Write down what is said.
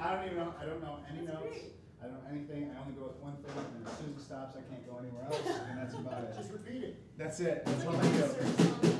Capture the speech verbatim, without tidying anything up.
I don't even know, I don't know any That's notes. great. I don't know anything, I only go with one thing, and as soon as it stops, I can't go anywhere else, and that's about it. Just repeat it. That's it, that's It's all like I a do. research on